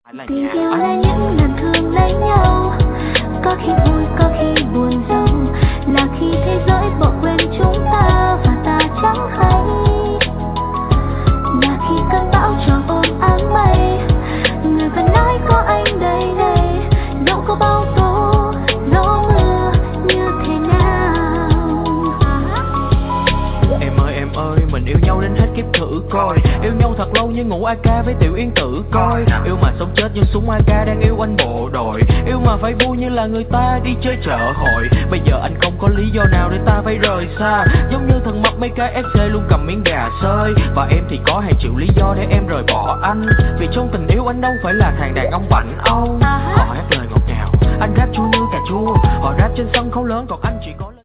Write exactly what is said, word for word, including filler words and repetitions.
Tình yêu là những lần thương lấy nhau, có khi vui có khi buồn giàu, là khi thế giới bỏ quên chúng ta và ta chẳng hay, là khi cơn bão tròn ôm áng mây, người vẫn nói có anh đây đây, dẫu có bão tố gió mưa như thế nào. Em ơi em ơi, mình yêu nhau đến hết kiếp thử coi, yêu nhau thật lâu như ngủ a ca với Tiểu Yên Tử coi, yêu mà sống chết như súng a ca đang yêu anh bộ đội, yêu mà phải vui như là người ta đi chơi chợ hội. Bây giờ anh không có lý do nào để ta phải rời xa, giống như thằng mập mấy cái ép xê luôn cầm miếng gà sơi, và em thì có hàng triệu lý do để em rời bỏ anh, vì trong tình yêu anh đâu phải là thằng đàn ông bảnh âu. Họ hát lời ngọt ngào, anh rap chua như cà chua, họ rap trên sân khấu lớn còn anh chỉ có